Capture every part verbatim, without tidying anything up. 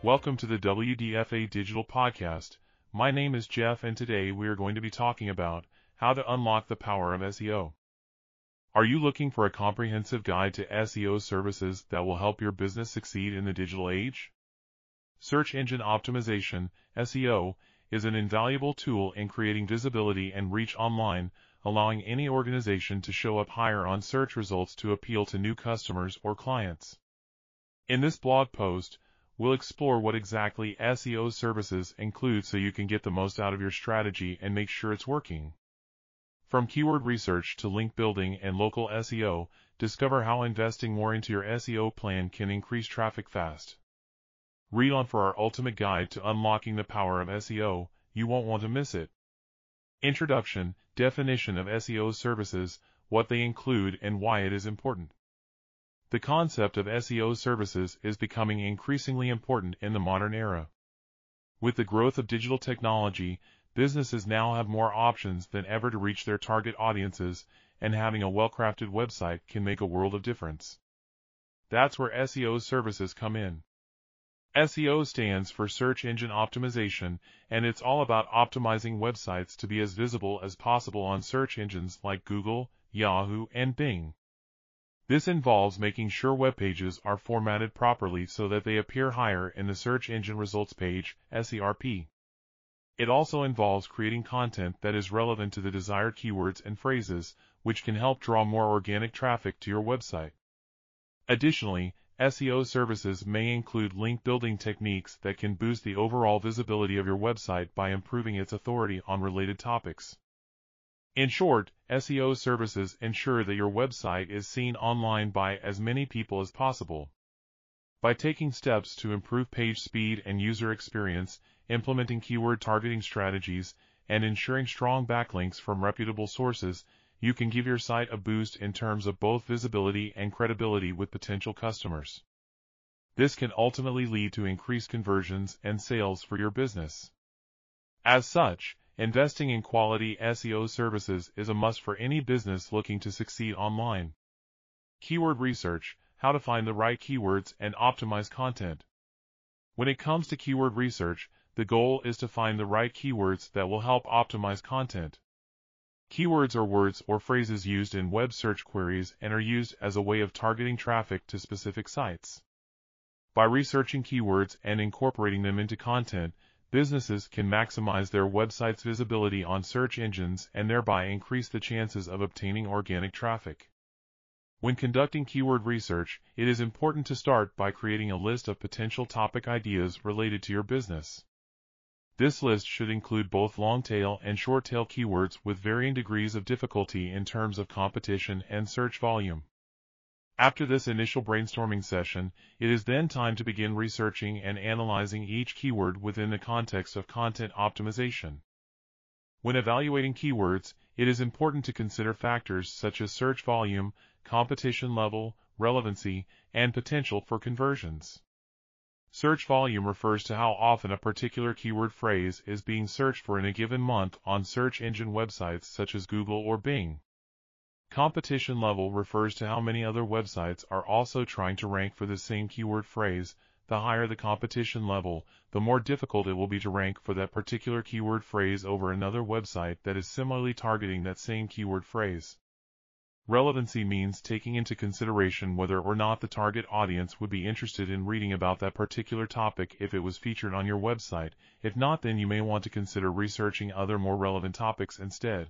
Welcome to the W D F A Digital Podcast. My name is Jeff, and today we are going to be talking about how to unlock the power of S E O. Are you looking for a comprehensive guide to S E O services that will help your business succeed in the digital age? Search engine optimization, S E O, is an invaluable tool in creating visibility and reach online, allowing any organization to show up higher on search results to appeal to new customers or clients. In this blog post, we'll explore what exactly S E O services include so you can get the most out of your strategy and make sure it's working. From keyword research to link building and local S E O, discover how investing more into your S E O plan can increase traffic fast. Read on for our ultimate guide to unlocking the power of S E O. You won't want to miss it. Introduction, definition of S E O services, what they include and why it is important. The concept of S E O services is becoming increasingly important in the modern era. With the growth of digital technology, businesses now have more options than ever to reach their target audiences, and having a well-crafted website can make a world of difference. That's where S E O services come in. S E O stands for Search Engine Optimization, and it's all about optimizing websites to be as visible as possible on search engines like Google, Yahoo, and Bing. This involves making sure web pages are formatted properly so that they appear higher in the search engine results page, S E R P. It also involves creating content that is relevant to the desired keywords and phrases, which can help draw more organic traffic to your website. Additionally, S E O services may include link building techniques that can boost the overall visibility of your website by improving its authority on related topics. In short, S E O services ensure that your website is seen online by as many people as possible. By taking steps to improve page speed and user experience, implementing keyword targeting strategies, and ensuring strong backlinks from reputable sources, you can give your site a boost in terms of both visibility and credibility with potential customers. This can ultimately lead to increased conversions and sales for your business. As such, investing in quality S E O services is a must for any business looking to succeed online. Keyword research, how to find the right keywords and optimize content. When it comes to keyword research, the goal is to find the right keywords that will help optimize content. Keywords are words or phrases used in web search queries and are used as a way of targeting traffic to specific sites. By researching keywords and incorporating them into content, businesses can maximize their website's visibility on search engines and thereby increase the chances of obtaining organic traffic. When conducting keyword research, it is important to start by creating a list of potential topic ideas related to your business. This list should include both long-tail and short-tail keywords with varying degrees of difficulty in terms of competition and search volume. After this initial brainstorming session, it is then time to begin researching and analyzing each keyword within the context of content optimization. When evaluating keywords, it is important to consider factors such as search volume, competition level, relevancy, and potential for conversions. Search volume refers to how often a particular keyword phrase is being searched for in a given month on search engine websites such as Google or Bing. Competition level refers to how many other websites are also trying to rank for the same keyword phrase. The higher the competition level, the more difficult it will be to rank for that particular keyword phrase over another website that is similarly targeting that same keyword phrase. Relevancy means taking into consideration whether or not the target audience would be interested in reading about that particular topic if it was featured on your website. If not, then you may want to consider researching other more relevant topics instead.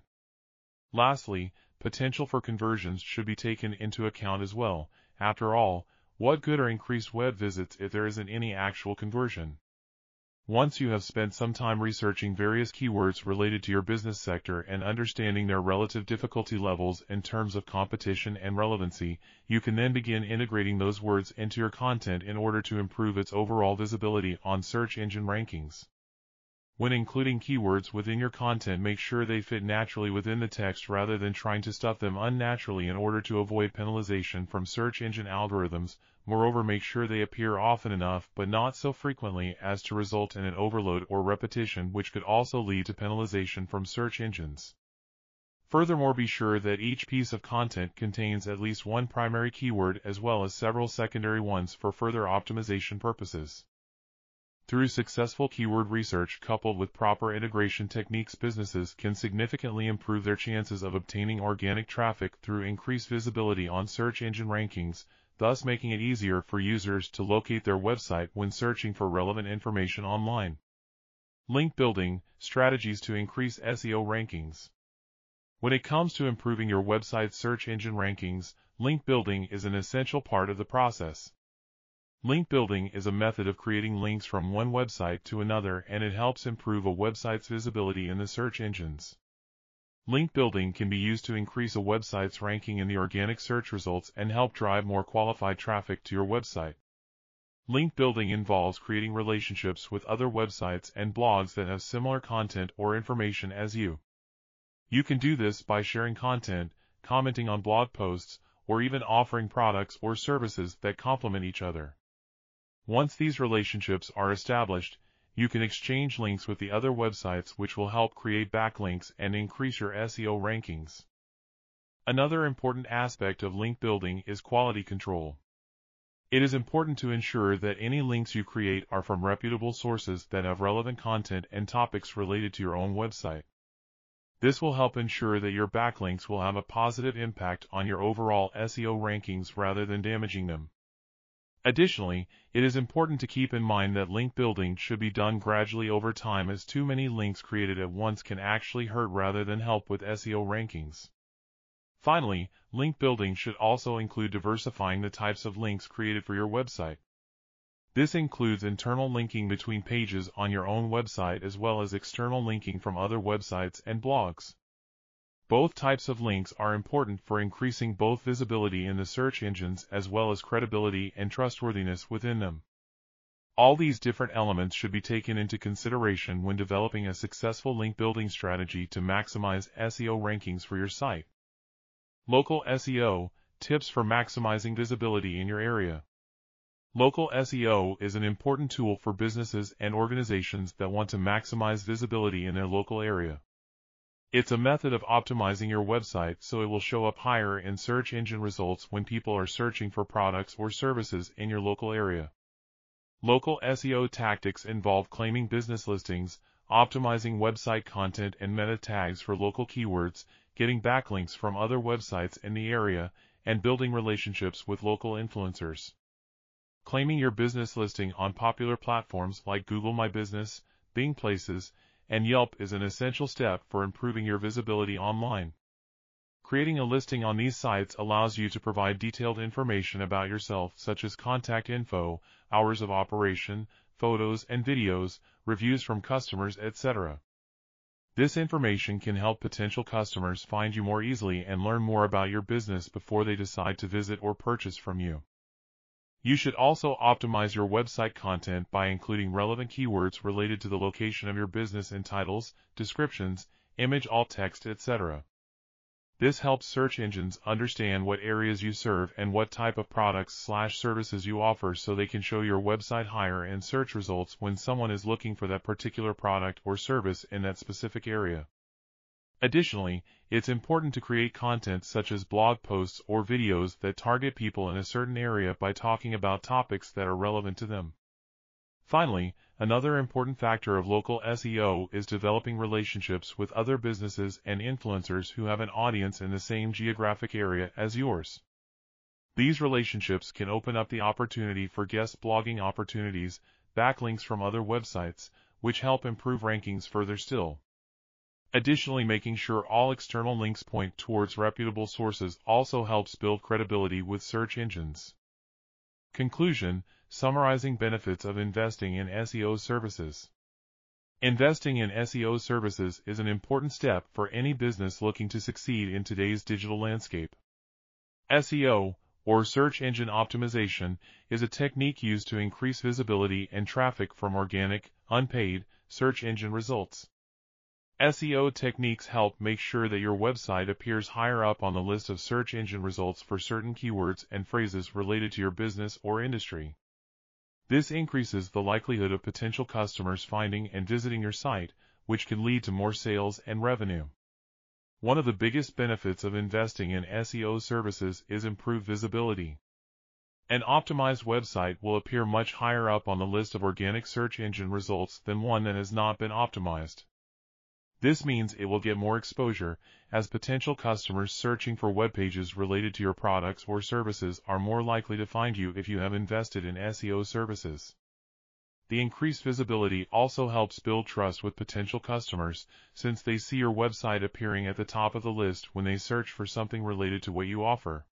Lastly, potential for conversions should be taken into account as well. After all, what good are increased web visits if there isn't any actual conversion? Once you have spent some time researching various keywords related to your business sector and understanding their relative difficulty levels in terms of competition and relevancy, you can then begin integrating those words into your content in order to improve its overall visibility on search engine rankings. When including keywords within your content, make sure they fit naturally within the text rather than trying to stuff them unnaturally in order to avoid penalization from search engine algorithms. Moreover, make sure they appear often enough but not so frequently as to result in an overload or repetition, which could also lead to penalization from search engines. Furthermore, be sure that each piece of content contains at least one primary keyword as well as several secondary ones for further optimization purposes. Through successful keyword research coupled with proper integration techniques, businesses can significantly improve their chances of obtaining organic traffic through increased visibility on search engine rankings, thus making it easier for users to locate their website when searching for relevant information online. Link building strategies to increase S E O rankings. When it comes to improving your website's search engine rankings, link building is an essential part of the process. Link building is a method of creating links from one website to another, and it helps improve a website's visibility in the search engines. Link building can be used to increase a website's ranking in the organic search results and help drive more qualified traffic to your website. Link building involves creating relationships with other websites and blogs that have similar content or information as you. You can do this by sharing content, commenting on blog posts, or even offering products or services that complement each other. Once these relationships are established, you can exchange links with the other websites, which will help create backlinks and increase your S E O rankings. Another important aspect of link building is quality control. It is important to ensure that any links you create are from reputable sources that have relevant content and topics related to your own website. This will help ensure that your backlinks will have a positive impact on your overall S E O rankings rather than damaging them. Additionally, it is important to keep in mind that link building should be done gradually over time, as too many links created at once can actually hurt rather than help with S E O rankings. Finally, link building should also include diversifying the types of links created for your website. This includes internal linking between pages on your own website as well as external linking from other websites and blogs. Both types of links are important for increasing both visibility in the search engines as well as credibility and trustworthiness within them. All these different elements should be taken into consideration when developing a successful link building strategy to maximize S E O rankings for your site. Local S E O tips for maximizing visibility in your area. Local S E O is an important tool for businesses and organizations that want to maximize visibility in their local area. It's a method of optimizing your website so it will show up higher in search engine results when people are searching for products or services in your local area. Local S E O tactics involve claiming business listings, optimizing website content and meta tags for local keywords, getting backlinks from other websites in the area, and building relationships with local influencers. Claiming your business listing on popular platforms like Google My Business, Bing Places, and Yelp is an essential step for improving your visibility online. Creating a listing on these sites allows you to provide detailed information about yourself, such as contact info, hours of operation, photos and videos, reviews from customers, et cetera. This information can help potential customers find you more easily and learn more about your business before they decide to visit or purchase from you. You should also optimize your website content by including relevant keywords related to the location of your business in titles, descriptions, image alt text, et cetera. This helps search engines understand what areas you serve and what type of products slash services you offer, so they can show your website higher in search results when someone is looking for that particular product or service in that specific area. Additionally, it's important to create content such as blog posts or videos that target people in a certain area by talking about topics that are relevant to them. Finally, another important factor of local S E O is developing relationships with other businesses and influencers who have an audience in the same geographic area as yours. These relationships can open up the opportunity for guest blogging opportunities, backlinks from other websites, which help improve rankings further still. Additionally, making sure all external links point towards reputable sources also helps build credibility with search engines. Conclusion: summarizing benefits of investing in S E O services. Investing in S E O services is an important step for any business looking to succeed in today's digital landscape. S E O, or search engine optimization, is a technique used to increase visibility and traffic from organic, unpaid, search engine results. S E O techniques help make sure that your website appears higher up on the list of search engine results for certain keywords and phrases related to your business or industry. This increases the likelihood of potential customers finding and visiting your site, which can lead to more sales and revenue. One of the biggest benefits of investing in S E O services is improved visibility. An optimized website will appear much higher up on the list of organic search engine results than one that has not been optimized. This means it will get more exposure, as potential customers searching for web pages related to your products or services are more likely to find you if you have invested in S E O services. The increased visibility also helps build trust with potential customers, since they see your website appearing at the top of the list when they search for something related to what you offer.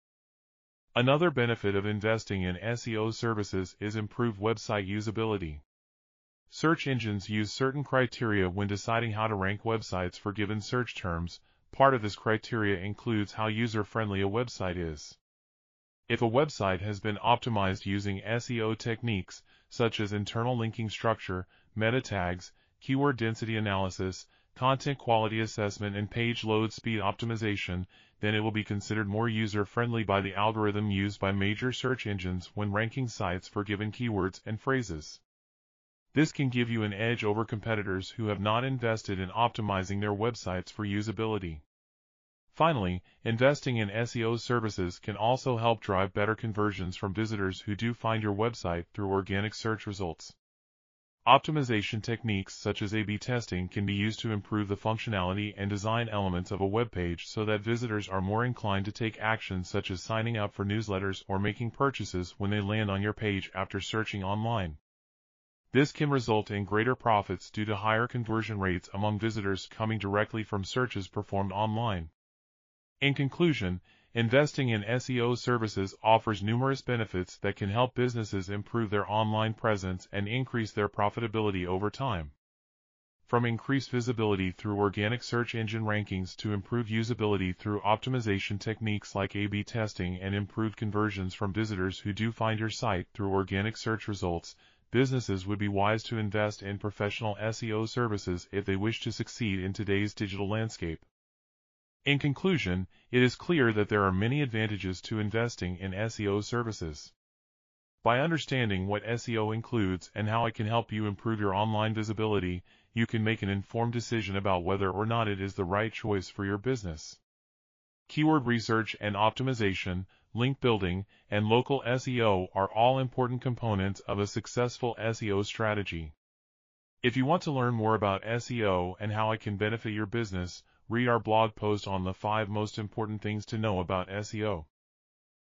Another benefit of investing in S E O services is improved website usability. Search engines use certain criteria when deciding how to rank websites for given search terms. Part of this criteria includes how user-friendly a website is. If a website has been optimized using S E O techniques, such as internal linking structure, meta tags, keyword density analysis, content quality assessment, and page load speed optimization, then it will be considered more user-friendly by the algorithm used by major search engines when ranking sites for given keywords and phrases. This can give you an edge over competitors who have not invested in optimizing their websites for usability. Finally, investing in S E O services can also help drive better conversions from visitors who do find your website through organic search results. Optimization techniques such as A B testing can be used to improve the functionality and design elements of a web page so that visitors are more inclined to take actions such as signing up for newsletters or making purchases when they land on your page after searching online. This can result in greater profits due to higher conversion rates among visitors coming directly from searches performed online. In conclusion, investing in S E O services offers numerous benefits that can help businesses improve their online presence and increase their profitability over time. From increased visibility through organic search engine rankings to improved usability through optimization techniques like A B testing and improved conversions from visitors who do find your site through organic search results, businesses would be wise to invest in professional S E O services if they wish to succeed in today's digital landscape. In conclusion, it is clear that there are many advantages to investing in S E O services. By understanding what S E O includes and how it can help you improve your online visibility, you can make an informed decision about whether or not it is the right choice for your business. Keyword research and optimization, link building, and local S E O are all important components of a successful S E O strategy. If you want to learn more about S E O and how it can benefit your business, read our blog post on the five most important things to know about S E O.